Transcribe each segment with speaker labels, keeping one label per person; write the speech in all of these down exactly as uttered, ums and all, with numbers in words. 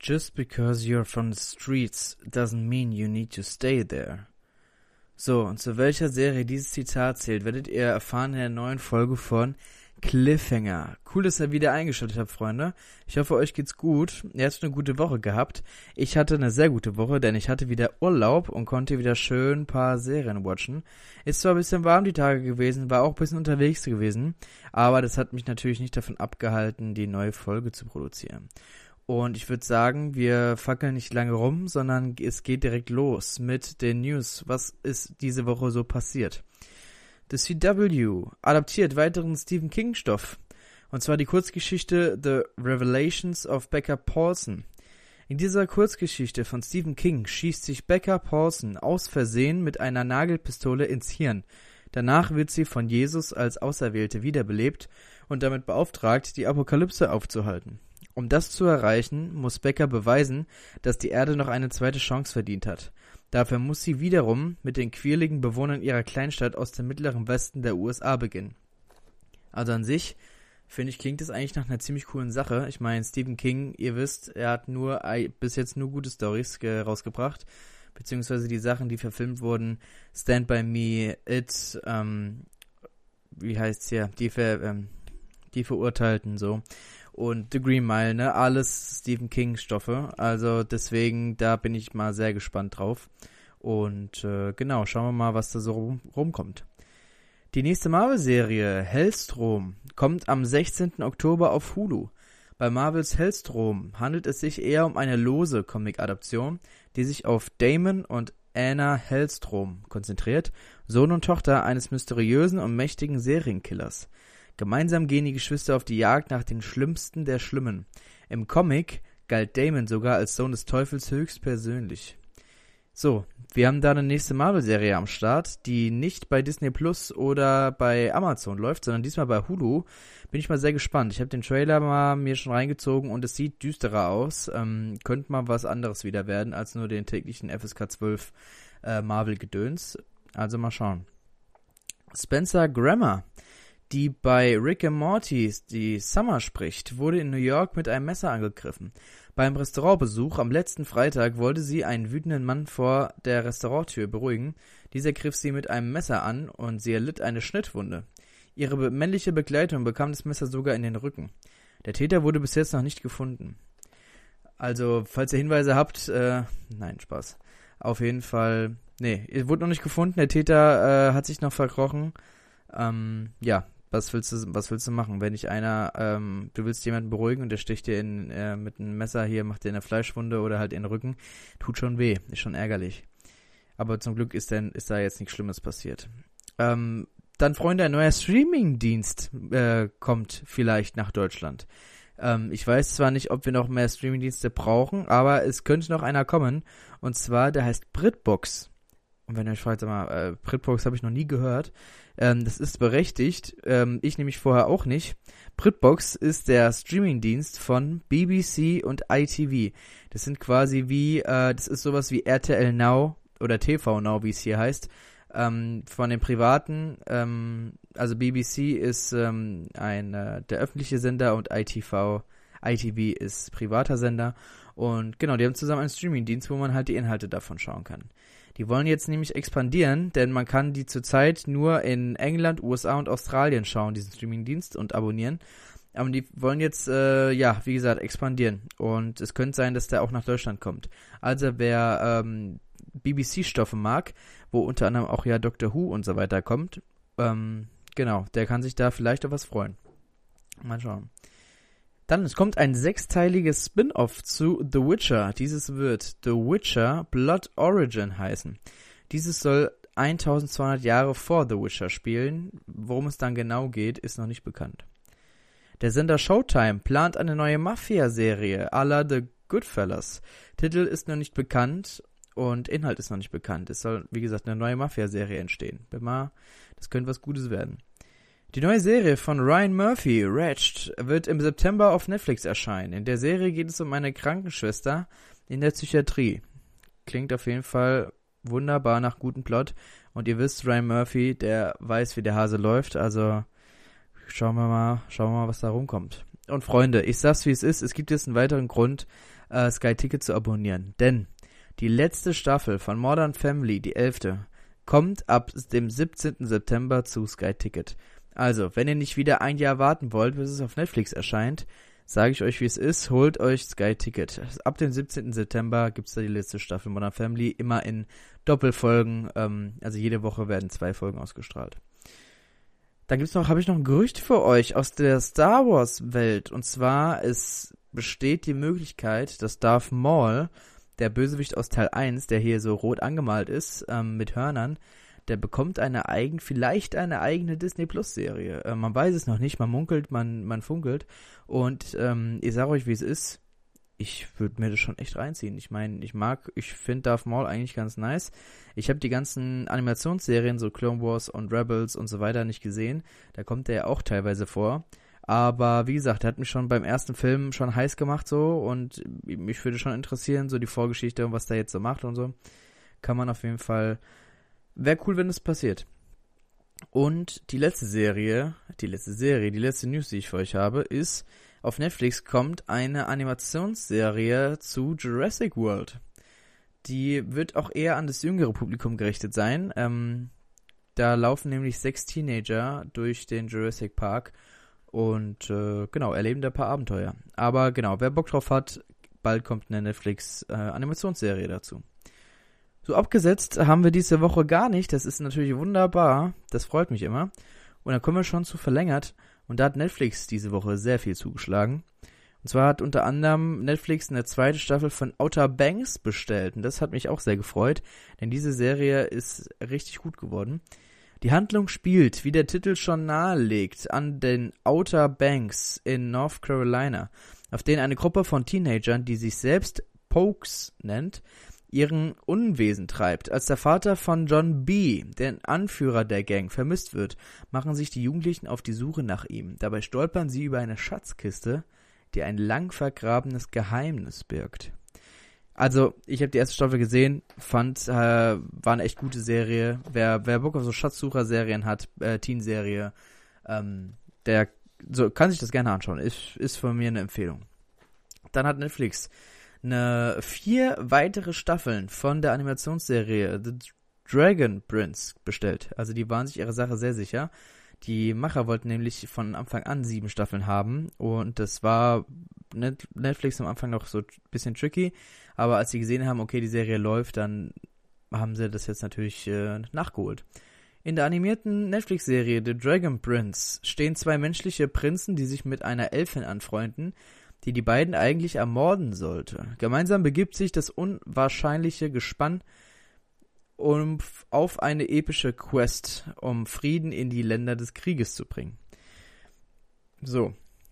Speaker 1: Just because you're from the streets doesn't mean you need to stay there. So, und zu welcher Serie dieses Zitat zählt, werdet ihr erfahren in der neuen Folge von Cliffhanger. Cool, dass ihr wieder eingeschaltet habt, Freunde. Ich hoffe, euch geht's gut. Ihr habt eine gute Woche gehabt. Ich hatte eine sehr gute Woche, denn ich hatte wieder Urlaub und konnte wieder schön ein paar Serien watchen. Ist zwar ein bisschen warm die Tage gewesen, war auch ein bisschen unterwegs gewesen, aber das hat mich natürlich nicht davon abgehalten, die neue Folge zu produzieren. Und ich würde sagen, wir fackeln nicht lange rum, sondern es geht direkt los mit den News. Was ist diese Woche so passiert? The C W adaptiert weiteren Stephen King-Stoff. Und zwar die Kurzgeschichte The Revelations of Becca Paulson. In dieser Kurzgeschichte von Stephen King schießt sich Becca Paulson aus Versehen mit einer Nagelpistole ins Hirn. Danach wird sie von Jesus als Auserwählte wiederbelebt und damit beauftragt, die Apokalypse aufzuhalten. Um das zu erreichen, muss Becca beweisen, dass die Erde noch eine zweite Chance verdient hat. Dafür muss sie wiederum mit den quirligen Bewohnern ihrer Kleinstadt aus dem mittleren Westen der U S A beginnen. Also an sich, finde ich, klingt das eigentlich nach einer ziemlich coolen Sache. Ich meine, Stephen King, ihr wisst, er hat nur bis jetzt nur gute Storys ge- rausgebracht, beziehungsweise die Sachen, die verfilmt wurden, Stand By Me, It, ähm, wie heißt's hier, die, Ver, ähm, die Verurteilten, so. Und The Green Mile, ne, alles Stephen King Stoffe, also deswegen, da bin ich mal sehr gespannt drauf. Und äh, genau, schauen wir mal, was da so rum, rumkommt. Die nächste Marvel-Serie, Hellstrom, kommt am sechzehnten Oktober auf Hulu. Bei Marvels Hellstrom handelt es sich eher um eine lose Comic-Adaption, die sich auf Damon und Anna Hellstrom konzentriert, Sohn und Tochter eines mysteriösen und mächtigen Serienkillers. Gemeinsam gehen die Geschwister auf die Jagd nach den Schlimmsten der Schlimmen. Im Comic galt Damon sogar als Sohn des Teufels höchstpersönlich. So, wir haben da eine nächste Marvel-Serie am Start, die nicht bei Disney Plus oder bei Amazon läuft, sondern diesmal bei Hulu. Bin ich mal sehr gespannt. Ich habe den Trailer mal mir schon reingezogen und es sieht düsterer aus. Ähm, könnte mal was anderes wieder werden als nur den täglichen F S K zwölf äh, Marvel-Gedöns. Also mal schauen. Spencer Grammer, die bei Rick and Morty die Summer spricht, wurde in New York mit einem Messer angegriffen. Beim Restaurantbesuch am letzten Freitag wollte sie einen wütenden Mann vor der Restauranttür beruhigen. Dieser griff sie mit einem Messer an und sie erlitt eine Schnittwunde. Ihre be- männliche Begleitung bekam das Messer sogar in den Rücken. Der Täter wurde bis jetzt noch nicht gefunden. Also, falls ihr Hinweise habt, äh, nein, Spaß. Auf jeden Fall, nee, er wurde noch nicht gefunden. Der Täter äh, hat sich noch verkrochen. Ähm, ja. Was willst du, was willst du machen, wenn nicht einer, ähm, du willst jemanden beruhigen und der sticht dir in, äh, mit einem Messer hier, macht dir eine Fleischwunde oder halt in den Rücken, tut schon weh, ist schon ärgerlich. Aber zum Glück ist, denn, ist da jetzt nichts Schlimmes passiert. Ähm, dann, Freunde, ein neuer Streamingdienst äh, kommt vielleicht nach Deutschland. Ähm, ich weiß zwar nicht, ob wir noch mehr Streamingdienste brauchen, aber es könnte noch einer kommen, und zwar, der heißt BritBox. Und wenn ihr euch fragt, sag mal, äh, BritBox habe ich noch nie gehört. Ähm, das ist berechtigt. Ähm, ich nämlich vorher auch nicht. BritBox ist der Streamingdienst von B B C und I T V. Das sind quasi wie, äh, das ist sowas wie R T L Now oder T V Now, wie es hier heißt. Ähm, von den privaten, ähm, also B B C ist ähm, ein äh, der öffentliche Sender und I T V, I T V ist privater Sender. Und genau, die haben zusammen einen Streamingdienst, wo man halt die Inhalte davon schauen kann. Die wollen jetzt nämlich expandieren, denn man kann die zurzeit nur in England, U S A und Australien schauen, diesen Streamingdienst, und abonnieren. Aber die wollen jetzt, äh, ja, wie gesagt, expandieren. Und es könnte sein, dass der auch nach Deutschland kommt. Also wer ähm, B B C-Stoffe mag, wo unter anderem auch ja Doctor Who und so weiter kommt, ähm, genau, der kann sich da vielleicht auf was freuen. Mal schauen. Dann, es kommt ein sechsteiliges Spin-Off zu The Witcher. Dieses wird The Witcher Blood Origin heißen. Dieses soll eintausendzweihundert Jahre vor The Witcher spielen. Worum es dann genau geht, ist noch nicht bekannt. Der Sender Showtime plant eine neue Mafia-Serie à la The Goodfellas. Titel ist noch nicht bekannt und Inhalt ist noch nicht bekannt. Es soll, wie gesagt, eine neue Mafia-Serie entstehen. Bin mal, das könnte was Gutes werden. Die neue Serie von Ryan Murphy, Wretched, wird im September auf Netflix erscheinen. In der Serie geht es um eine Krankenschwester in der Psychiatrie. Klingt auf jeden Fall wunderbar nach gutem Plot. Und ihr wisst, Ryan Murphy, der weiß, wie der Hase läuft. Also schauen wir mal, schauen wir mal, was da rumkommt. Und Freunde, ich sag's wie es ist, es gibt jetzt einen weiteren Grund, äh, Sky Ticket zu abonnieren. Denn die letzte Staffel von Modern Family, die elfte, kommt ab dem siebzehnten September zu Sky Ticket. Also, wenn ihr nicht wieder ein Jahr warten wollt, bis es auf Netflix erscheint, sage ich euch, wie es ist, holt euch Sky Ticket. Ab dem siebzehnten September gibt es da die letzte Staffel Modern Family, immer in Doppelfolgen, ähm, also jede Woche werden zwei Folgen ausgestrahlt. Dann gibt's noch, habe ich noch ein Gerücht für euch aus der Star Wars Welt, und zwar, es besteht die Möglichkeit, dass Darth Maul, der Bösewicht aus Teil eins, der hier so rot angemalt ist, ähm, mit Hörnern, der bekommt eine eigen, vielleicht eine eigene Disney-Plus-Serie. Äh, man weiß es noch nicht, man munkelt, man, man funkelt. Und ähm, ich sage euch, wie es ist, ich würde mir das schon echt reinziehen. Ich meine, ich mag, ich finde Darth Maul eigentlich ganz nice. Ich habe die ganzen Animationsserien, so Clone Wars und Rebels und so weiter, nicht gesehen. Da kommt der ja auch teilweise vor. Aber wie gesagt, der hat mich schon beim ersten Film schon heiß gemacht so, und mich würde schon interessieren, so die Vorgeschichte und was der jetzt so macht und so. Kann man auf jeden Fall... Wäre cool, wenn es passiert. Und die letzte Serie, die letzte Serie, die letzte News, die ich für euch habe, ist, auf Netflix kommt eine Animationsserie zu Jurassic World. Die wird auch eher an das jüngere Publikum gerichtet sein. Ähm, da laufen nämlich sechs Teenager durch den Jurassic Park und äh, genau, erleben da ein paar Abenteuer. Aber genau, wer Bock drauf hat, bald kommt eine Netflix-Animationsserie äh, dazu. So abgesetzt haben wir diese Woche gar nicht. Das ist natürlich wunderbar. Das freut mich immer. Und dann kommen wir schon zu verlängert. Und da hat Netflix diese Woche sehr viel zugeschlagen. Und zwar hat unter anderem Netflix eine zweite Staffel von Outer Banks bestellt. Und das hat mich auch sehr gefreut, denn diese Serie ist richtig gut geworden. Die Handlung spielt, wie der Titel schon nahelegt, an den Outer Banks in North Carolina, auf denen eine Gruppe von Teenagern, die sich selbst Pokes nennt, ihren Unwesen treibt. Als der Vater von John B., der Anführer der Gang, vermisst wird, machen sich die Jugendlichen auf die Suche nach ihm. Dabei stolpern sie über eine Schatzkiste, die ein lang vergrabenes Geheimnis birgt. Also, ich habe die erste Staffel gesehen, fand, äh, war eine echt gute Serie. Wer, wer Bock auf so Schatzsucher-Serien hat, äh, Teen-Serie, ähm, der so, kann sich das gerne anschauen. Ist, ist von mir eine Empfehlung. Dann hat Netflix eine vier weitere Staffeln von der Animationsserie The Dragon Prince bestellt. Also die waren sich ihrer Sache sehr sicher. Die Macher wollten nämlich von Anfang an sieben Staffeln haben, und das war Net- Netflix am Anfang noch so ein bisschen tricky, aber als sie gesehen haben, okay, die Serie läuft, dann haben sie das jetzt natürlich äh, nachgeholt. In der animierten Netflix-Serie The Dragon Prince stehen zwei menschliche Prinzen, die sich mit einer Elfin anfreunden, die die beiden eigentlich ermorden sollte. Gemeinsam begibt sich das unwahrscheinliche Gespann um, auf eine epische Quest, um Frieden in die Länder des Krieges zu bringen. So.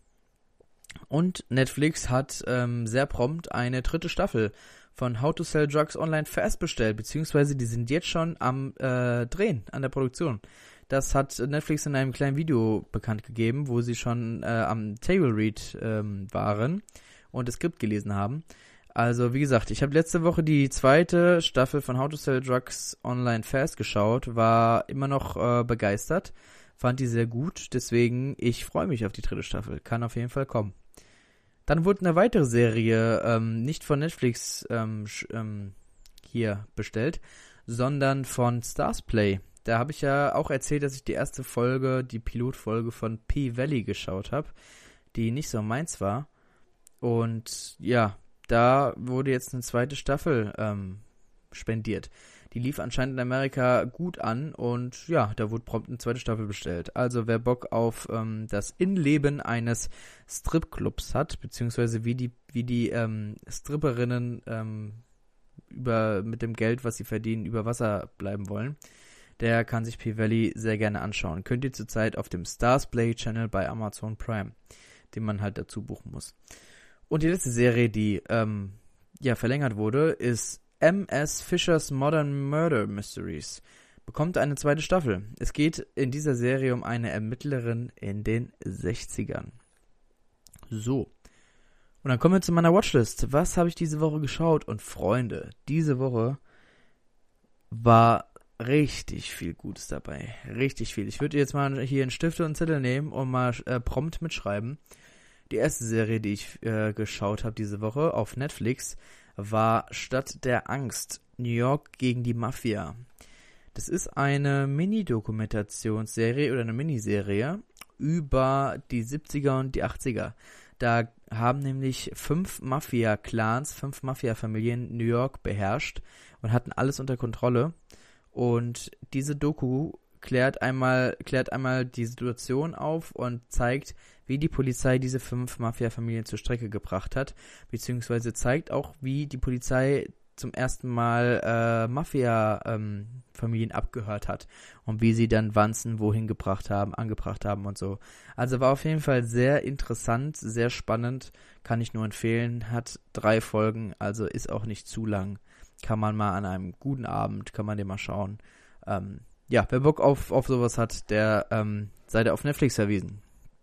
Speaker 1: Und Netflix hat ähm, sehr prompt eine dritte Staffel von How to Sell Drugs Online Fast bestellt, beziehungsweise die sind jetzt schon am äh, Drehen, an der Produktion. Das hat Netflix in einem kleinen Video bekannt gegeben, wo sie schon äh, am Table Read ähm, waren und das Skript gelesen haben. Also wie gesagt, ich habe letzte Woche die zweite Staffel von How to Sell Drugs Online Fast geschaut, war immer noch äh, begeistert, fand die sehr gut, deswegen ich freue mich auf die dritte Staffel, kann auf jeden Fall kommen. Dann wurde eine weitere Serie ähm, nicht von Netflix ähm, sch- ähm, hier bestellt, sondern von Starzplay. Da habe ich ja auch erzählt, dass ich die erste Folge, die Pilotfolge von P-Valley geschaut habe, die nicht so meins war. Und ja, da wurde jetzt eine zweite Staffel ähm, spendiert. Die lief anscheinend in Amerika gut an und ja, da wurde prompt eine zweite Staffel bestellt. Also wer Bock auf ähm, das Innenleben eines Stripclubs hat, beziehungsweise wie die, wie die ähm, Stripperinnen ähm, über, mit dem Geld, was sie verdienen, über Wasser bleiben wollen, der kann sich P-Valley sehr gerne anschauen. Könnt ihr zurzeit auf dem Starzplay-Channel bei Amazon Prime, den man halt dazu buchen muss. Und die letzte Serie, die ähm, ja verlängert wurde, ist M S Fisher's Modern Murder Mysteries. Bekommt eine zweite Staffel. Es geht in dieser Serie um eine Ermittlerin in den sechzigern. So. Und dann kommen wir zu meiner Watchlist. Was habe ich diese Woche geschaut? Und Freunde, diese Woche war richtig viel Gutes dabei. Richtig viel. Ich würde jetzt mal hier einen Stift und einen Zettel nehmen und mal äh, prompt mitschreiben. Die erste Serie, die ich äh, geschaut habe diese Woche auf Netflix, war Stadt der Angst, New York gegen die Mafia. Das ist eine Mini-Dokumentationsserie oder eine Miniserie über die siebziger und die achtziger. Da haben nämlich fünf Mafia-Clans, fünf Mafia-Familien New York beherrscht und hatten alles unter Kontrolle. Und diese Doku klärt einmal, klärt einmal die Situation auf und zeigt, wie die Polizei diese fünf Mafia-Familien zur Strecke gebracht hat, beziehungsweise zeigt auch, wie die Polizei zum ersten Mal äh, Mafia-Familien ähm, abgehört hat und wie sie dann Wanzen wohin gebracht haben, angebracht haben und so. Also war auf jeden Fall sehr interessant, sehr spannend, kann ich nur empfehlen, hat drei Folgen, also ist auch nicht zu lang. Kann man mal an einem guten Abend, kann man den mal schauen. Ähm, ja, wer Bock auf, auf sowas hat, der ähm, sei da auf Netflix verwiesen.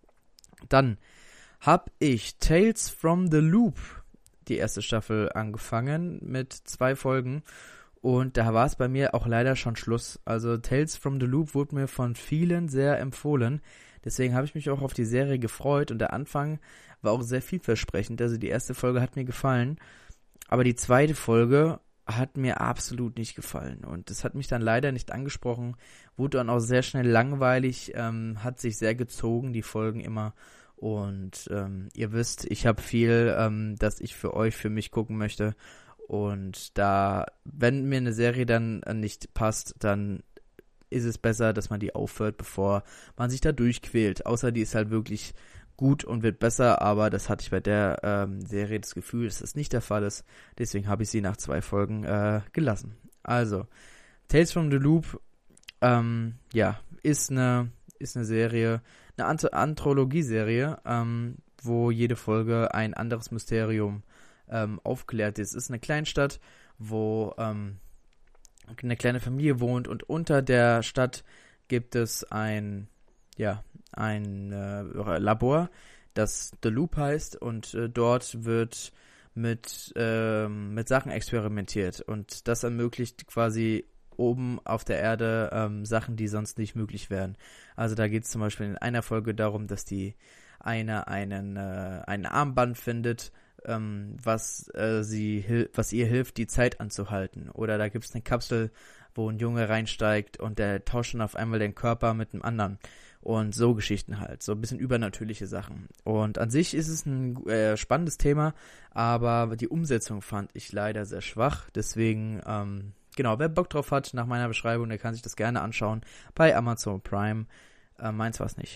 Speaker 1: Dann habe ich Tales from the Loop, die erste Staffel, angefangen mit zwei Folgen und da war es bei mir auch leider schon Schluss. Also Tales from the Loop wurde mir von vielen sehr empfohlen, deswegen habe ich mich auch auf die Serie gefreut und der Anfang war auch sehr vielversprechend. Also die erste Folge hat mir gefallen, aber die zweite Folge hat mir absolut nicht gefallen und das hat mich dann leider nicht angesprochen, wurde dann auch sehr schnell langweilig, ähm, hat sich sehr gezogen, die Folgen immer. Und ähm, ihr wisst, ich habe viel, ähm, das ich für euch, für mich gucken möchte. Und da, wenn mir eine Serie dann nicht passt, dann ist es besser, dass man die aufhört, bevor man sich da durchquält. Außer die ist halt wirklich gut und wird besser, aber das hatte ich bei der ähm, Serie das Gefühl, dass das nicht der Fall ist. Deswegen habe ich sie nach zwei Folgen äh, gelassen. Also, Tales from the Loop, ähm, ja, ist eine, ist eine Serie, eine Anth- Anthologieserie, ähm, wo jede Folge ein anderes Mysterium ähm, aufklärt ist. Es ist eine Kleinstadt, wo ähm, eine kleine Familie wohnt und unter der Stadt gibt es ein, ja, ein äh, Labor, das The Loop heißt und äh, dort wird mit, äh, mit Sachen experimentiert und das ermöglicht quasi oben auf der Erde ähm, Sachen, die sonst nicht möglich wären. Also da geht es zum Beispiel in einer Folge darum, dass die eine einen, äh, ein Armband findet, ähm, was, äh, sie hil- was ihr hilft, die Zeit anzuhalten. Oder da gibt es eine Kapsel, wo ein Junge reinsteigt und der tauscht dann auf einmal den Körper mit einem anderen. Und so Geschichten halt, so ein bisschen übernatürliche Sachen. Und an sich ist es ein äh, spannendes Thema, aber die Umsetzung fand ich leider sehr schwach. Deswegen, ähm, genau, wer Bock drauf hat, nach meiner Beschreibung, der kann sich das gerne anschauen bei Amazon Prime. Äh, meins war es nicht.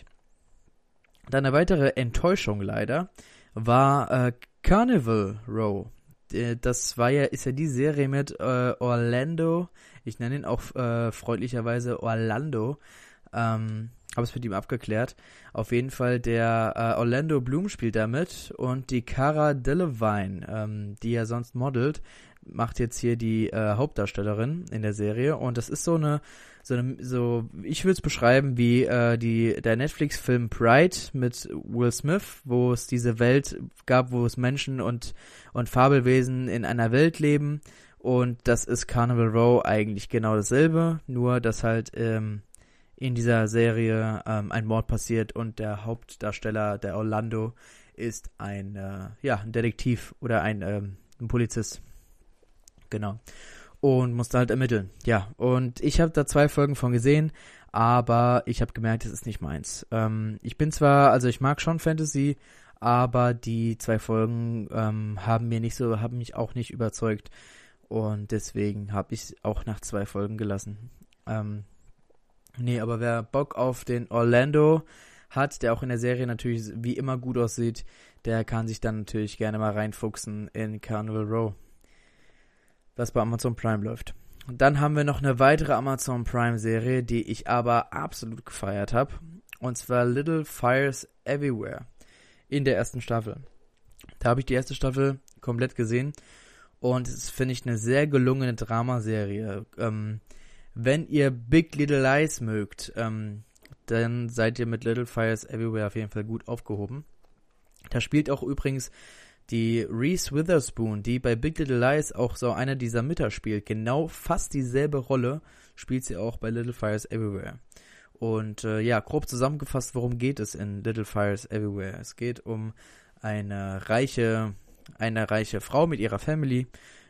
Speaker 1: Dann eine weitere Enttäuschung leider war äh, Carnival Row. Äh, das war ja, ist ja die Serie mit äh, Orlando. Ich nenne ihn auch äh, freundlicherweise Orlando. Ähm, habe es mit ihm abgeklärt. Auf jeden Fall der äh, Orlando Bloom spielt damit und die Cara Delevingne, ähm, die ja sonst modelt, macht jetzt hier die äh, Hauptdarstellerin in der Serie und das ist so eine, so, eine, so ich würde es beschreiben wie äh, die der Netflix-Film Pride mit Will Smith, wo es diese Welt gab, wo es Menschen und und Fabelwesen in einer Welt leben und das ist Carnival Row eigentlich genau dasselbe, nur dass halt ähm, in dieser Serie ähm, ein Mord passiert und der Hauptdarsteller, der Orlando, ist ein, äh, ja, ein Detektiv oder ein, ähm, ein Polizist. Genau. Und musste halt ermitteln. Ja, und ich habe da zwei Folgen von gesehen, aber ich habe gemerkt, das ist nicht meins. Ähm, ich bin zwar, also ich mag schon Fantasy, aber die zwei Folgen ähm, haben mir nicht so, haben mich auch nicht überzeugt und deswegen habe ich auch nach zwei Folgen gelassen. Ähm, Nee, aber wer Bock auf den Orlando hat, der auch in der Serie natürlich wie immer gut aussieht, der kann sich dann natürlich gerne mal reinfuchsen in Carnival Row, was bei Amazon Prime läuft. Und dann haben wir noch eine weitere Amazon Prime Serie, die ich aber absolut gefeiert habe, und zwar Little Fires Everywhere in der ersten Staffel. Da habe ich die erste Staffel komplett gesehen und es finde ich eine sehr gelungene Dramaserie. Ähm, Wenn ihr Big Little Lies mögt, ähm, dann seid ihr mit Little Fires Everywhere auf jeden Fall gut aufgehoben. Da spielt auch übrigens die Reese Witherspoon, die bei Big Little Lies auch so einer dieser Mütter spielt. Genau fast dieselbe Rolle spielt sie auch bei Little Fires Everywhere. Und äh, ja, grob zusammengefasst, worum geht es in Little Fires Everywhere? Es geht um eine reiche, eine reiche Frau mit ihrer Family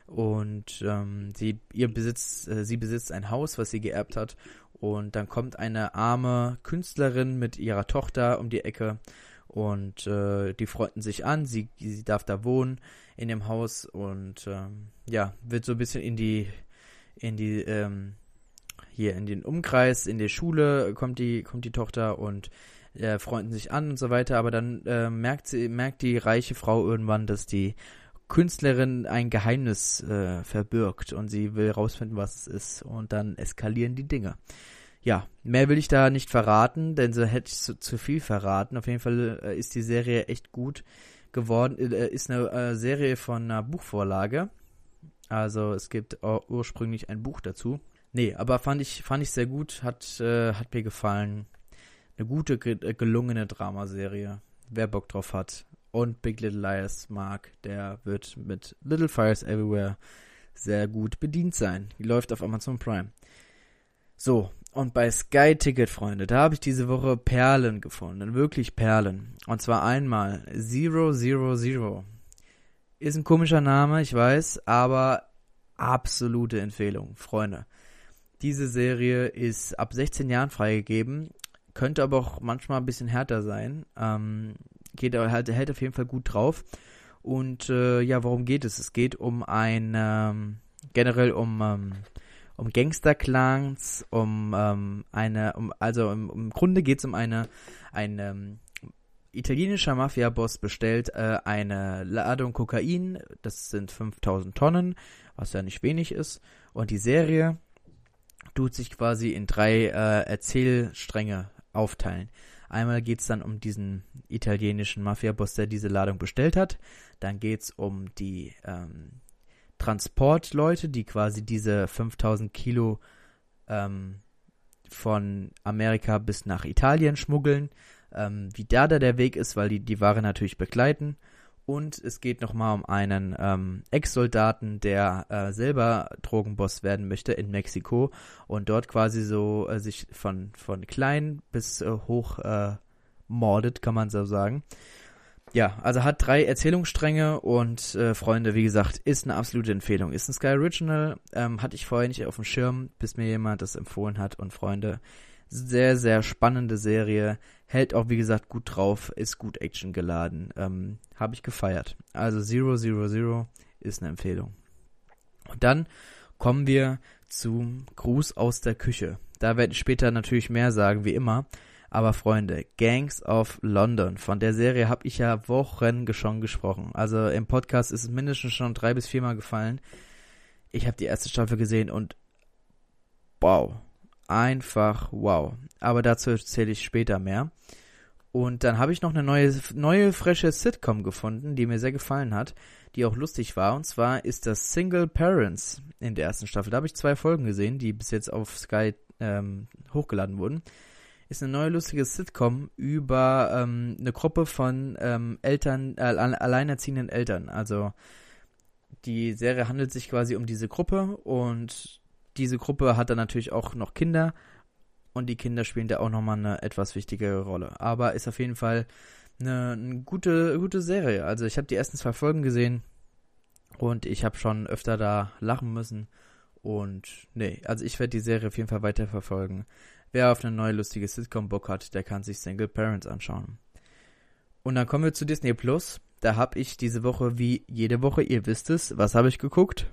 Speaker 1: und ähm, sie ihr besitzt, äh, sie besitzt ein Haus, was sie geerbt hat. Und dann kommt eine arme Künstlerin mit ihrer Tochter um die Ecke und äh, die freunden sich an. Sie, sie darf da wohnen in dem Haus und ähm, ja, wird so ein bisschen in die in die ähm, hier in den Umkreis, in die Schule kommt die kommt die Tochter und äh, freunden sich an und so weiter. Aber dann äh, merkt sie merkt die reiche Frau irgendwann, dass die Künstlerin ein Geheimnis äh, verbirgt und sie will rausfinden, was es ist und dann eskalieren die Dinge. Ja, mehr will ich da nicht verraten, denn so hätte ich zu, zu viel verraten. Auf jeden Fall äh, ist die Serie echt gut geworden. Äh, ist eine äh, Serie von einer Buchvorlage. Also es gibt uh, ursprünglich ein Buch dazu. Nee, aber fand ich fand ich sehr gut, hat äh, hat mir gefallen. Eine gute, ge- gelungene Dramaserie. Wer Bock drauf hat und Big Little Liars mag, der wird mit Little Fires Everywhere sehr gut bedient sein. Die läuft auf Amazon Prime. So, und bei Sky Ticket, Freunde, da habe ich diese Woche Perlen gefunden, wirklich Perlen. Und zwar einmal Zero Zero Zero. Ist ein komischer Name, ich weiß, aber absolute Empfehlung, Freunde. Diese Serie ist ab sechzehn Jahren freigegeben, könnte aber auch manchmal ein bisschen härter sein. Ähm, geht aber halt, hält auf jeden Fall gut drauf. Und äh, ja, worum geht es? Es geht um ein, ähm, generell um, ähm, um Gangster-Clans, um ähm, eine, um, also im, im Grunde geht es um eine, ein ähm, italienischer Mafia-Boss bestellt äh, eine Ladung Kokain, das sind fünftausend Tonnen, was ja nicht wenig ist. Und die Serie tut sich quasi in drei äh, Erzählstränge aufteilen. Einmal geht es dann um diesen italienischen Mafia-Boss, der diese Ladung bestellt hat. Dann geht es um die ähm, Transportleute, die quasi diese fünftausend Kilo ähm, von Amerika bis nach Italien schmuggeln. Ähm, wie da da der Weg ist, weil die die Ware natürlich begleiten. Und es geht nochmal um einen ähm, Ex-Soldaten, der äh, selber Drogenboss werden möchte in Mexiko und dort quasi so äh, sich von von klein bis äh, hoch äh, mordet, kann man so sagen. Ja, also hat drei Erzählungsstränge und äh, Freunde, wie gesagt, ist eine absolute Empfehlung. Ist ein Sky Original, ähm, hatte ich vorher nicht auf dem Schirm, bis mir jemand das empfohlen hat. Und Freunde, sehr, sehr spannende Serie, hält auch, wie gesagt, gut drauf, ist gut Action geladen, ähm, habe ich gefeiert. Also Zero Zero Zero ist eine Empfehlung. Und dann kommen wir zum Gruß aus der Küche. Da werde ich später natürlich mehr sagen, wie immer. Aber Freunde, Gangs of London, von der Serie habe ich ja Wochen schon gesprochen. Also im Podcast ist es mindestens schon drei bis viermal gefallen. Ich habe die erste Staffel gesehen und wow, einfach wow. Aber dazu erzähle ich später mehr. Und dann habe ich noch eine neue, neue frische Sitcom gefunden, die mir sehr gefallen hat, die auch lustig war. Und zwar ist das Single Parents in der ersten Staffel. Da habe ich zwei Folgen gesehen, die bis jetzt auf Sky ähm, hochgeladen wurden. Ist eine neue lustige Sitcom über ähm, eine Gruppe von ähm, Eltern, äh, alleinerziehenden Eltern. Also die Serie handelt sich quasi um diese Gruppe und diese Gruppe hat dann natürlich auch noch Kinder und die Kinder spielen da auch nochmal eine etwas wichtigere Rolle. Aber ist auf jeden Fall eine, eine gute, gute Serie. Also ich habe die ersten zwei Folgen gesehen und ich habe schon öfter da lachen müssen. Und nee, also ich werde die Serie auf jeden Fall weiterverfolgen. Wer auf eine neue lustige Sitcom Bock hat, der kann sich Single Parents anschauen. Und dann kommen wir zu Disney Plus. Da habe ich diese Woche, wie jede Woche, ihr wisst es, was habe ich geguckt?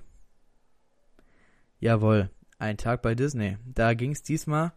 Speaker 1: Jawohl, ein Tag bei Disney. Da ging es diesmal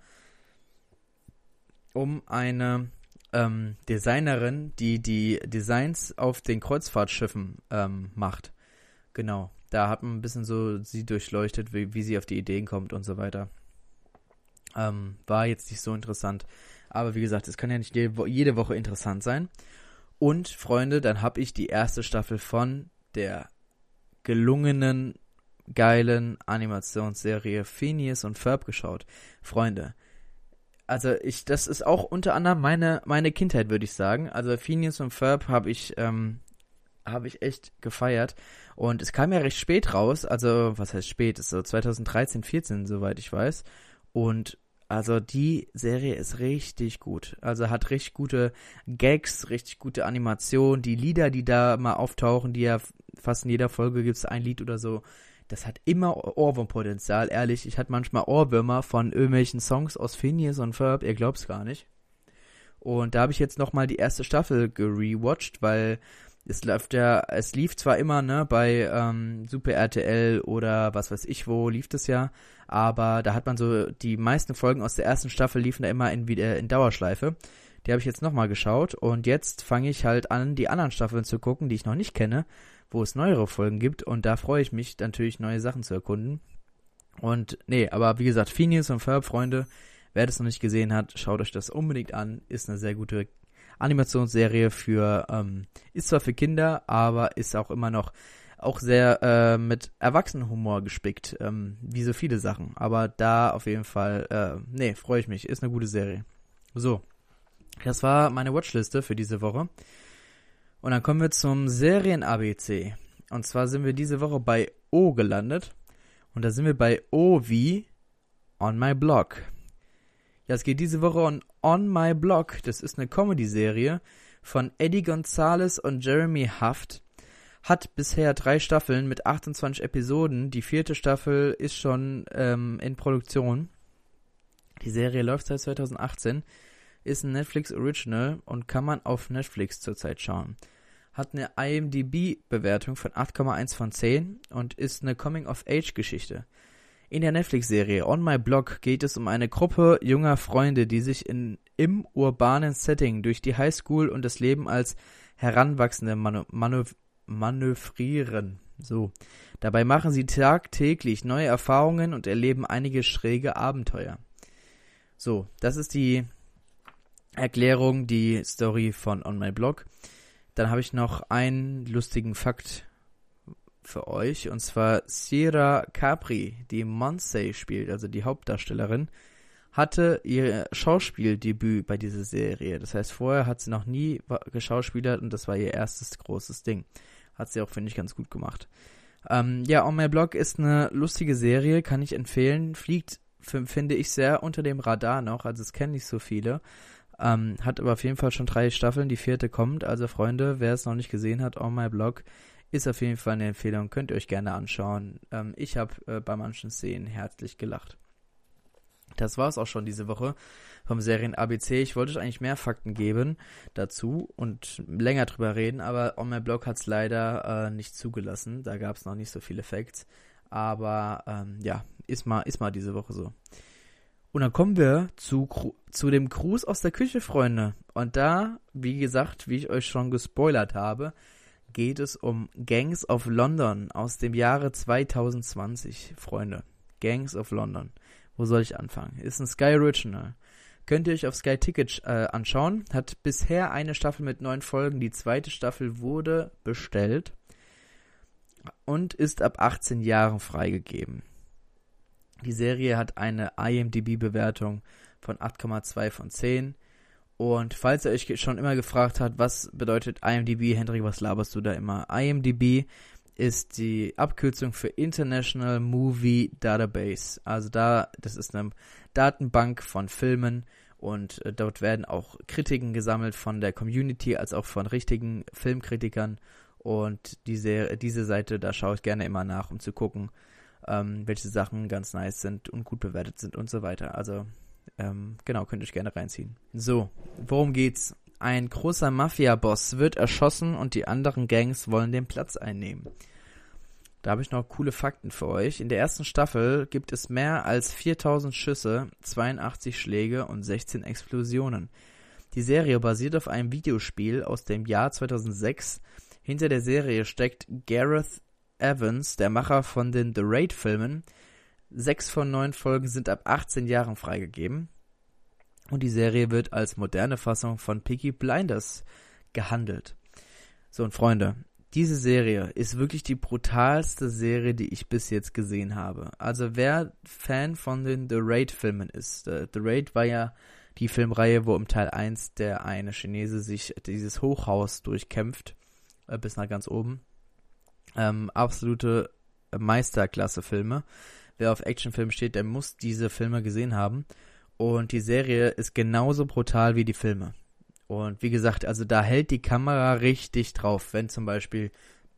Speaker 1: um eine ähm, Designerin, die die Designs auf den Kreuzfahrtschiffen ähm, macht. Genau, da hat man ein bisschen so sie durchleuchtet, wie, wie sie auf die Ideen kommt und so weiter. Ähm, war jetzt nicht so interessant. Aber wie gesagt, es kann ja nicht jede Woche interessant sein. Und, Freunde, dann habe ich die erste Staffel von der gelungenen, geilen Animationsserie Phineas und Ferb geschaut. Freunde, also ich, das ist auch unter anderem meine, meine Kindheit, würde ich sagen. Also Phineas und Ferb habe ich, ähm, habe ich echt gefeiert. Und es kam ja recht spät raus. Also, was heißt spät? Ist so zwanzig dreizehn, vierzehn, soweit ich weiß. Und Also die Serie ist richtig gut. Also hat richtig gute Gags, richtig gute Animation. Die Lieder, die da mal auftauchen, die ja fast in jeder Folge gibt es ein Lied oder so. Das hat immer Ohrwurmpotenzial, ehrlich. Ich hatte manchmal Ohrwürmer von irgendwelchen Songs aus Phineas und Ferb, ihr glaubt's gar nicht. Und da habe ich jetzt nochmal die erste Staffel gerewatcht, weil es läuft ja, es lief zwar immer, ne, bei ähm, Super R T L oder was weiß ich wo, lief das ja, aber da hat man so, die meisten Folgen aus der ersten Staffel liefen da immer in, wieder in Dauerschleife. Die habe ich jetzt nochmal geschaut und jetzt fange ich halt an, die anderen Staffeln zu gucken, die ich noch nicht kenne, wo es neuere Folgen gibt und da freue ich mich natürlich, neue Sachen zu erkunden. Und nee, aber wie gesagt, Phineas und Ferb, Freunde, wer das noch nicht gesehen hat, schaut euch das unbedingt an, ist eine sehr gute Animationsserie für, ähm, ist zwar für Kinder, aber ist auch immer noch auch sehr äh, mit Erwachsenenhumor gespickt, ähm, wie so viele Sachen. Aber da auf jeden Fall, äh, nee, freue ich mich, ist eine gute Serie. So, das war meine Watchliste für diese Woche. Und dann kommen wir zum Serien-A B C. Und zwar sind wir diese Woche bei O gelandet. Und da sind wir bei O wie On My Blog. Ja, es geht diese Woche um On My Blog. Das ist eine Comedy-Serie von Eddie Gonzalez und Jeremy Haft. Hat bisher drei Staffeln mit achtundzwanzig Episoden. Die vierte Staffel ist schon ähm, in Produktion. Die Serie läuft seit zweitausendachtzehn. Ist ein Netflix-Original und kann man auf Netflix zurzeit schauen. Hat eine I M D B-Bewertung von acht Komma eins von zehn und ist eine Coming-of-Age-Geschichte. In der Netflix-Serie On My Blog geht es um eine Gruppe junger Freunde, die sich in, im urbanen Setting durch die Highschool und das Leben als Heranwachsende manu- manu- manövrieren. So. Dabei machen sie tagtäglich neue Erfahrungen und erleben einige schräge Abenteuer. So, das ist die Erklärung, die Story von On My Blog. Dann habe ich noch einen lustigen Fakt für euch, und zwar Sierra Capri, die Monse spielt, also die Hauptdarstellerin, hatte ihr Schauspieldebüt bei dieser Serie. Das heißt, vorher hat sie noch nie geschauspielert und das war ihr erstes großes Ding. Hat sie auch, finde ich, ganz gut gemacht. Ähm, ja, On My Blog ist eine lustige Serie, kann ich empfehlen. Fliegt, finde ich, sehr unter dem Radar noch, also es kennen nicht so viele. Ähm, hat aber auf jeden Fall schon drei Staffeln, die vierte kommt. Also Freunde, wer es noch nicht gesehen hat, On My Blog ist auf jeden Fall eine Empfehlung, könnt ihr euch gerne anschauen. Ähm, ich habe äh, bei manchen Szenen herzlich gelacht. Das war es auch schon diese Woche vom Serien-A B C. Ich wollte euch eigentlich mehr Fakten geben dazu und länger drüber reden, aber On My Blog hat es leider äh, nicht zugelassen. Da gab es noch nicht so viele Facts. Aber ähm, ja, ist mal, ist mal diese Woche so. Und dann kommen wir zu, zu dem Gruß aus der Küche, Freunde. Und da, wie gesagt, wie ich euch schon gespoilert habe, geht es um Gangs of London aus dem Jahre zwanzig zwanzig, Freunde. Gangs of London. Wo soll ich anfangen? Ist ein Sky Original. Könnt ihr euch auf Sky Ticket äh, anschauen. Hat bisher eine Staffel mit neun Folgen. Die zweite Staffel wurde bestellt und ist ab achtzehn Jahren freigegeben. Die Serie hat eine I M D B-Bewertung von acht Komma zwei von zehn. Und falls ihr euch schon immer gefragt habt, was bedeutet I M D B, Hendrik, was laberst du da immer? I M D B ist die Abkürzung für International Movie Database. Also da, das ist eine Datenbank von Filmen und äh, dort werden auch Kritiken gesammelt von der Community als auch von richtigen Filmkritikern. Und diese, diese Seite, da schaue ich gerne immer nach, um zu gucken, ähm, welche Sachen ganz nice sind und gut bewertet sind und so weiter. Also Ähm, genau, könnt ihr euch gerne reinziehen. So, worum geht's? Ein großer Mafia-Boss wird erschossen und die anderen Gangs wollen den Platz einnehmen. Da habe ich noch coole Fakten für euch. In der ersten Staffel gibt es mehr als viertausend Schüsse, zweiundachtzig Schläge und sechzehn Explosionen. Die Serie basiert auf einem Videospiel aus dem Jahr zweitausendsechs. Hinter der Serie steckt Gareth Evans, der Macher von den The Raid-Filmen. Sechs von neun Folgen sind ab achtzehn Jahren freigegeben. Und die Serie wird als moderne Fassung von Peaky Blinders gehandelt. So, und Freunde, diese Serie ist wirklich die brutalste Serie, die ich bis jetzt gesehen habe. Also wer Fan von den The Raid-Filmen ist. The Raid war ja die Filmreihe, wo im Teil eins der eine Chinese sich dieses Hochhaus durchkämpft, äh, bis nach ganz oben. Ähm, absolute Meisterklasse-Filme. Wer auf Actionfilme steht, der muss diese Filme gesehen haben. Und die Serie ist genauso brutal wie die Filme. Und wie gesagt, also da hält die Kamera richtig drauf, wenn zum Beispiel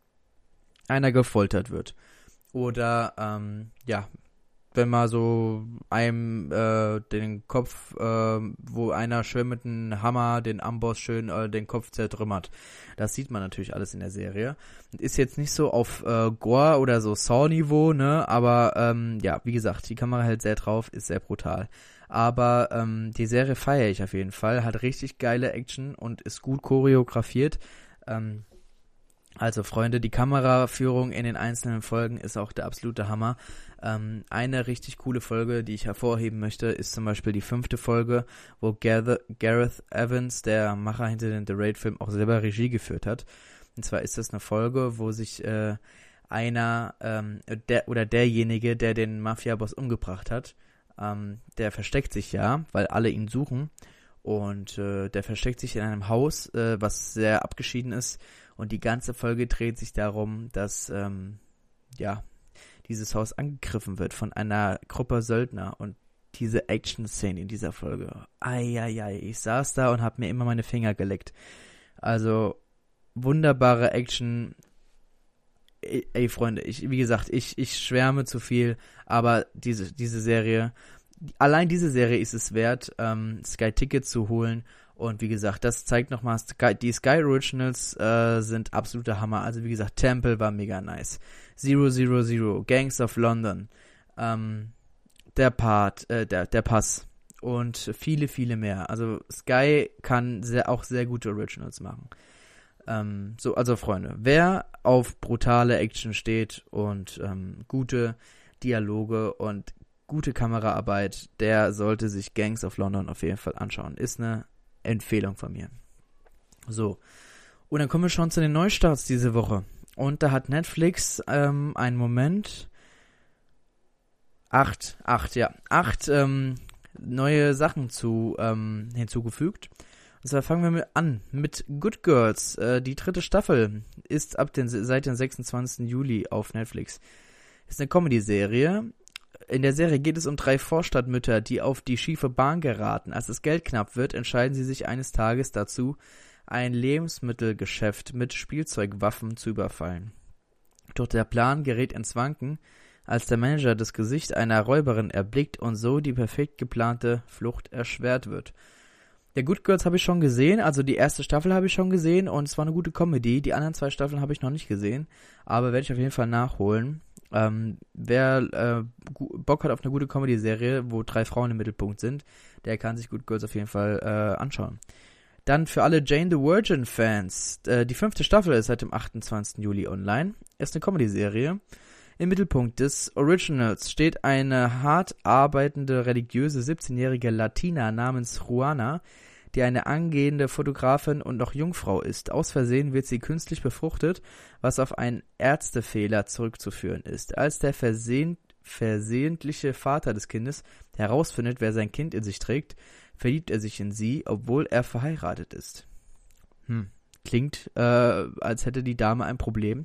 Speaker 1: einer gefoltert wird. Oder, ähm, ja, wenn mal so einem äh, den Kopf, äh, wo einer schön mit einem Hammer den Amboss schön äh, den Kopf zertrümmert. Das sieht man natürlich alles in der Serie. Ist jetzt nicht so auf äh, Gore oder so Saw-Niveau, ne, aber ähm, ja, wie gesagt, die Kamera hält sehr drauf, ist sehr brutal. Aber ähm, die Serie feiere ich auf jeden Fall, hat richtig geile Action und ist gut choreografiert. Ähm, Also Freunde, die Kameraführung in den einzelnen Folgen ist auch der absolute Hammer. Ähm, eine richtig coole Folge, die ich hervorheben möchte, ist zum Beispiel die fünfte Folge, wo Gareth, Gareth Evans, der Macher hinter den The Raid-Film, auch selber Regie geführt hat. Und zwar ist das eine Folge, wo sich äh, einer ähm, der oder derjenige, der den Mafia-Boss umgebracht hat, ähm, der versteckt sich ja, weil alle ihn suchen. Und äh, der versteckt sich in einem Haus, äh, was sehr abgeschieden ist. Und die ganze Folge dreht sich darum, dass ähm, ja dieses Haus angegriffen wird von einer Gruppe Söldner. Und diese Action-Szene in dieser Folge, eieiei, ich saß da und habe mir immer meine Finger geleckt. Also wunderbare Action. Ey, ey Freunde, ich, wie gesagt, ich, ich schwärme zu viel, aber diese, diese Serie, allein diese Serie ist es wert, ähm, Sky Ticket zu holen. Und wie gesagt, das zeigt nochmal, die Sky Originals äh, sind absoluter Hammer. Also wie gesagt, Temple war mega nice. Zero Zero Zero, Gangs of London, ähm, der Part, äh, der, der Pass und viele, viele mehr. Also Sky kann sehr, auch sehr gute Originals machen. Ähm, so, also Freunde, wer auf brutale Action steht und ähm, gute Dialoge und gute Kameraarbeit, der sollte sich Gangs of London auf jeden Fall anschauen. Ist eine Empfehlung von mir. So. Und dann kommen wir schon zu den Neustarts diese Woche. Und da hat Netflix ähm, einen Moment. Acht, acht, ja. Acht ähm, neue Sachen zu ähm, hinzugefügt. Und zwar fangen wir mit an mit Good Girls. Äh, die dritte Staffel ist ab den, seit dem sechsundzwanzigsten Juli auf Netflix. Ist eine Comedy-Serie. In der Serie geht es um drei Vorstadtmütter, die auf die schiefe Bahn geraten. Als das Geld knapp wird, entscheiden sie sich eines Tages dazu, ein Lebensmittelgeschäft mit Spielzeugwaffen zu überfallen. Doch der Plan gerät ins Wanken, als der Manager das Gesicht einer Räuberin erblickt und so die perfekt geplante Flucht erschwert wird. Ja, Good Girls habe ich schon gesehen, also die erste Staffel habe ich schon gesehen und es war eine gute Comedy. Die anderen zwei Staffeln habe ich noch nicht gesehen, aber werde ich auf jeden Fall nachholen. Ähm, wer äh, Bock hat auf eine gute Comedy-Serie, wo drei Frauen im Mittelpunkt sind, der kann sich Good Girls auf jeden Fall äh, anschauen. Dann für alle Jane the Virgin-Fans, äh, die fünfte Staffel ist seit dem achtundzwanzigsten Juli online. Ist eine Comedy-Serie. Im Mittelpunkt des Originals steht eine hart arbeitende, religiöse siebzehnjährige Latina namens Juana, die eine angehende Fotografin und noch Jungfrau ist. Aus Versehen wird sie künstlich befruchtet, was auf einen Ärztefehler zurückzuführen ist. Als der versehn- versehentliche Vater des Kindes herausfindet, wer sein Kind in sich trägt, verliebt er sich in sie, obwohl er verheiratet ist. Hm. Klingt, äh, als hätte die Dame ein Problem.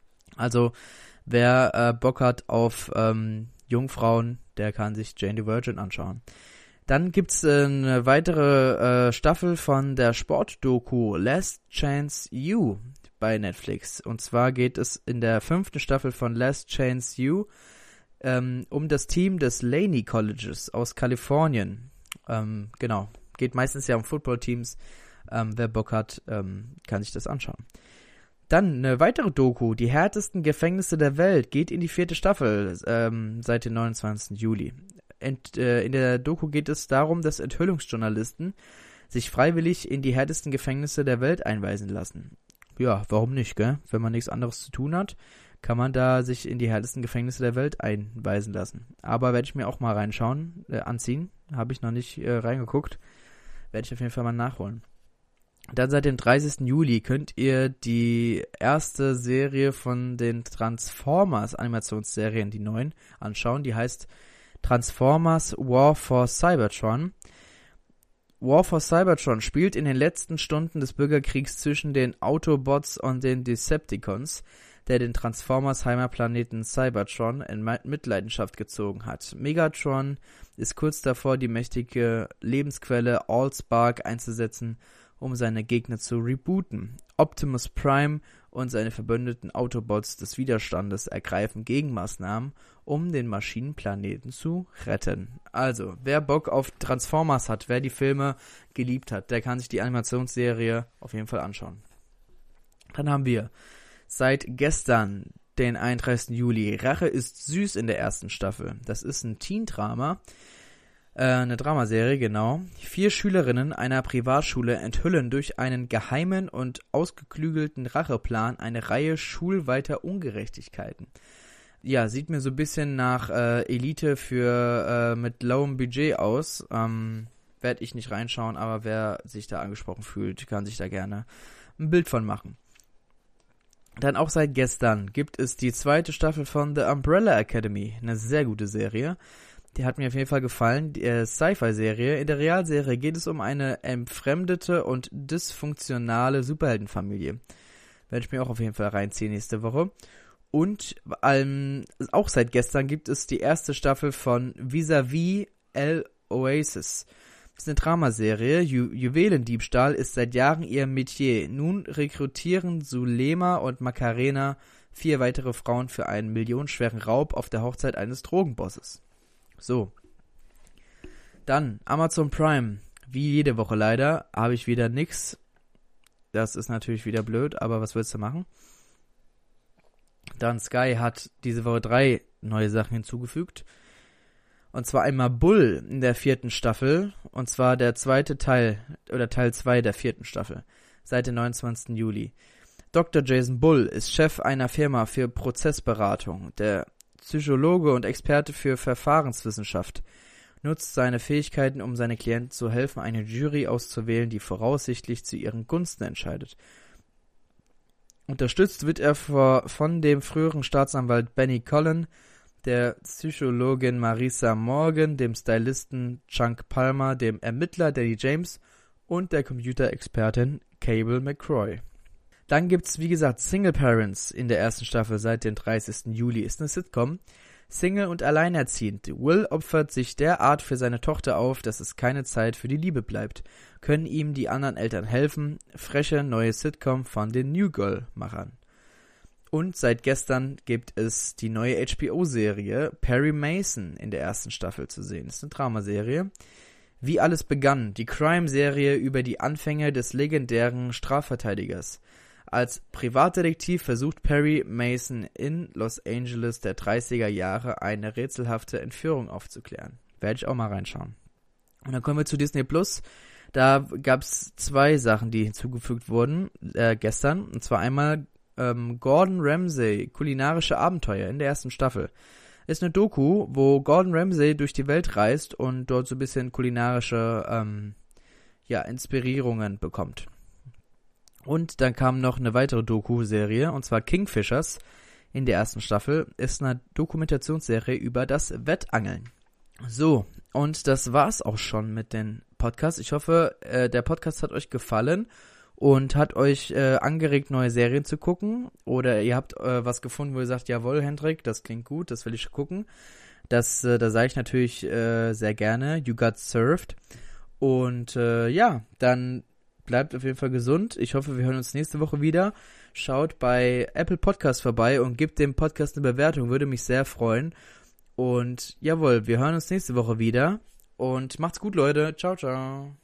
Speaker 1: Also, wer äh, Bock hat auf ähm, Jungfrauen, der kann sich Jane the Virgin anschauen. Dann gibt's äh, eine weitere äh, Staffel von der Sportdoku Last Chance U bei Netflix. Und zwar geht es in der fünften Staffel von Last Chance U ähm, um das Team des Laney Colleges aus Kalifornien. Ähm, genau, geht meistens ja um Footballteams. Ähm, wer Bock hat, ähm, kann sich das anschauen. Dann eine weitere Doku, die härtesten Gefängnisse der Welt, geht in die vierte Staffel ähm, seit dem neunundzwanzigsten Juli. Ent, äh, in der Doku geht es darum, dass Enthüllungsjournalisten sich freiwillig in die härtesten Gefängnisse der Welt einweisen lassen. Ja, warum nicht, gell? Wenn man nichts anderes zu tun hat, kann man da sich in die härtesten Gefängnisse der Welt einweisen lassen. Aber werde ich mir auch mal reinschauen, äh, anziehen. Habe ich noch nicht äh, reingeguckt. Werde ich auf jeden Fall mal nachholen. Dann seit dem dreißigsten Juli könnt ihr die erste Serie von den Transformers Animationsserien, die neuen, anschauen. Die heißt Transformers War for Cybertron. War for Cybertron spielt in den letzten Stunden des Bürgerkriegs zwischen den Autobots und den Decepticons. der den Transformers Heimatplaneten Cybertron in Mitleidenschaft gezogen hat. Megatron ist kurz davor, die mächtige Lebensquelle Allspark einzusetzen, um seine Gegner zu rebooten. Optimus Prime und seine verbündeten Autobots des Widerstandes ergreifen Gegenmaßnahmen, um den Maschinenplaneten zu retten. Also, wer Bock auf Transformers hat, wer die Filme geliebt hat, der kann sich die Animationsserie auf jeden Fall anschauen. Dann haben wir seit gestern, den einunddreißigsten Juli, Rache ist süß in der ersten Staffel. Das ist ein Teen-Drama, äh, eine Dramaserie, genau. Vier Schülerinnen einer Privatschule enthüllen durch einen geheimen und ausgeklügelten Racheplan eine Reihe schulweiter Ungerechtigkeiten. Ja, sieht mir so ein bisschen nach äh, Elite für äh, mit lowem Budget aus. Ähm, werde ich nicht reinschauen, aber wer sich da angesprochen fühlt, kann sich da gerne ein Bild von machen. Dann auch seit gestern gibt es die zweite Staffel von The Umbrella Academy, eine sehr gute Serie. Die hat mir auf jeden Fall gefallen, die äh, Sci-Fi-Serie. In der Realserie geht es um eine entfremdete und dysfunktionale Superheldenfamilie. Werde ich mir auch auf jeden Fall reinziehen nächste Woche. Und ähm, auch seit gestern gibt es die erste Staffel von Vis-à-vis El Oasis. Das ist eine Dramaserie. Ju- Juwelendiebstahl ist seit Jahren ihr Metier. Nun rekrutieren Zulema und Macarena vier weitere Frauen für einen millionenschweren Raub auf der Hochzeit eines Drogenbosses. So. Dann Amazon Prime. Wie jede Woche leider habe ich wieder nix. Das ist natürlich wieder blöd, aber was willst du machen? Dann Sky hat diese Woche drei neue Sachen hinzugefügt. Und zwar einmal Bull in der vierten Staffel. Und zwar der zweite Teil, oder Teil zwei der vierten Staffel. Seit dem neunundzwanzigsten Juli. Doktor Jason Bull ist Chef einer Firma für Prozessberatung. Der Psychologe und Experte für Verfahrenswissenschaft nutzt seine Fähigkeiten, um seine Klienten zu helfen, eine Jury auszuwählen, die voraussichtlich zu ihren Gunsten entscheidet. Unterstützt wird er von dem früheren Staatsanwalt Benny Cullen, der Psychologin Marisa Morgan, dem Stylisten Chunk Palmer, dem Ermittler Danny James und der Computerexpertin Cable McCroy. Dann gibt's, wie gesagt, Single Parents in der ersten Staffel seit dem dreißigsten Juli. Ist eine Sitcom. Single und alleinerziehend. Will opfert sich derart für seine Tochter auf, dass es keine Zeit für die Liebe bleibt. Können ihm die anderen Eltern helfen? Freche neue Sitcom von den New Girl-Machern. Und seit gestern gibt es die neue H B O-Serie Perry Mason in der ersten Staffel zu sehen. Das ist eine Dramaserie. Wie alles begann, die Crime-Serie über die Anfänge des legendären Strafverteidigers. Als Privatdetektiv versucht Perry Mason in Los Angeles der dreißiger Jahre eine rätselhafte Entführung aufzuklären. Werde ich auch mal reinschauen. Und dann kommen wir zu Disney Plus. Da gab es zwei Sachen, die hinzugefügt wurden äh, gestern. Und zwar einmal ähm, Gordon Ramsay, kulinarische Abenteuer in der ersten Staffel. Ist eine Doku, wo Gordon Ramsay durch die Welt reist und dort so ein bisschen kulinarische ähm, ja, Inspirierungen bekommt. Und dann kam noch eine weitere Doku-Serie, und zwar Kingfishers in der ersten Staffel. Ist eine Dokumentationsserie über das Wettangeln. So, und das war's auch schon mit den Podcasts. Ich hoffe, äh, der Podcast hat euch gefallen und hat euch äh, angeregt, neue Serien zu gucken. Oder ihr habt äh, was gefunden, wo ihr sagt, jawohl, Hendrik, das klingt gut, das will ich gucken. Das, äh, da sage ich natürlich äh, sehr gerne, you got served. Und äh, ja, dann bleibt auf jeden Fall gesund. Ich hoffe, wir hören uns nächste Woche wieder. Schaut bei Apple Podcast vorbei und gebt dem Podcast eine Bewertung. Würde mich sehr freuen. Und jawohl, wir hören uns nächste Woche wieder. Und macht's gut, Leute. Ciao, ciao.